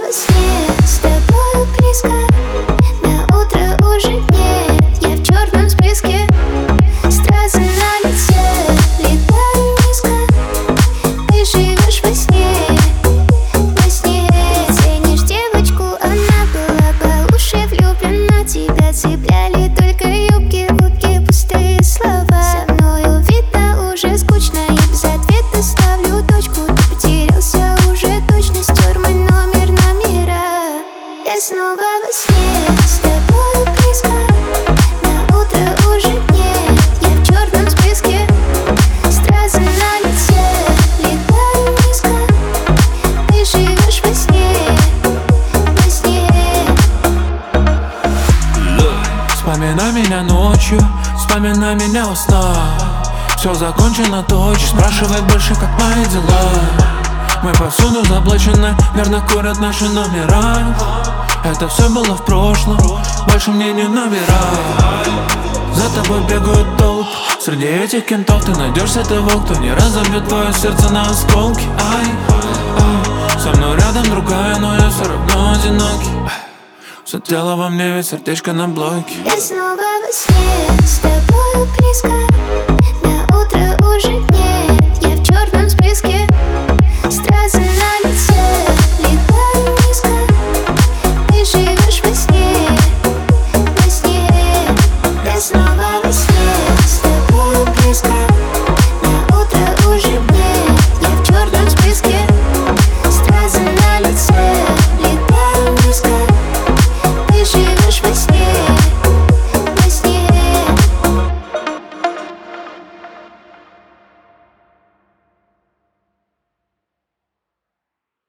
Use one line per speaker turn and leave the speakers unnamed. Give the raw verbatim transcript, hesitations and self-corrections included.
во сне с тобой близко, на утро уже нет, я в черном списке. Стразы на лице, летаю низко, ты живешь во сне, во сне. Ценишь девочку, она была по уши влюблена, тебя цепляли только юбки, утки, пустые слова. Со мною видно уже скучно, и без ответа ставлю точку. Ты потерялся уже, точно стер мой номер номера. Я снова во сне с тобой близко, на утро уже нет, я в черном списке. Стразы на лице, летаю низко, ты живешь во сне, во сне.
Вспоминай меня ночью, вспоминай меня во снах. Все закончено точно, спрашивай больше, как мои дела. Мы повсюду заблочены, верно курят наши номера. Это все было в прошлом, больше мне не набирай. За тобой бегают толпы, среди этих кентов ты найдешься того, кто не разобьет твое сердце на осколки. Ай, ай, со мной рядом другая, но я все равно одинокий. Все тело во мне, ведь сердечко на блоке.
Я снова во сне с тобой близко, на утро уже